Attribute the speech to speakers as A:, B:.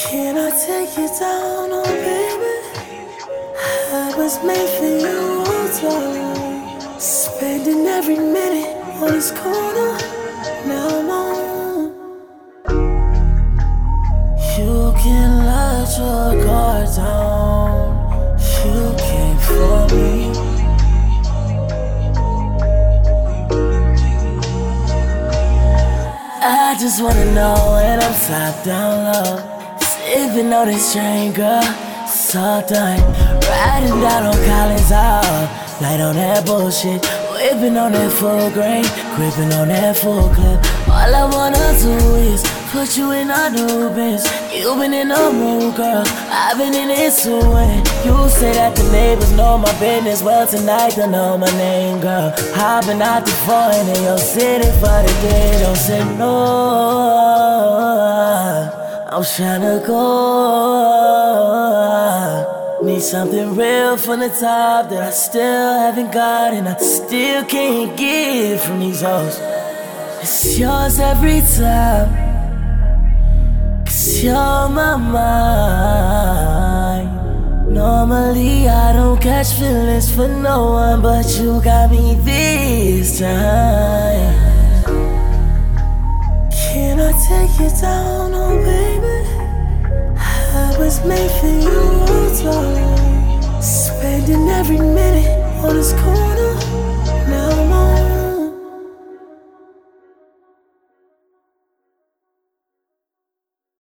A: Can I take you down, oh baby? I was made for you all time. Spending every minute on this corner. Now I'm on. You can let your guard down. You came for me. I just wanna know when I'm top down low. Sipping on this train, girl, it's all done. Riding down on Collins all night on that bullshit. Whipping on that full grain, gripping on that full clip. All I wanna do is put you in a new biz. You've been in the mood, girl, I've been in it too. And you say that the neighbors know my business. Well, tonight they know my name, girl. I've been out the foreign in your city for the day. Don't say no, I'm tryna go. Need something real from the top that I still haven't got, and I still can't get from these hoes. It's yours every time, 'cause you're my mind. Normally I don't catch feelings for no one, but you got me this time. Can I take you down, oh baby? I was made for you all time. Spending every minute on this corner.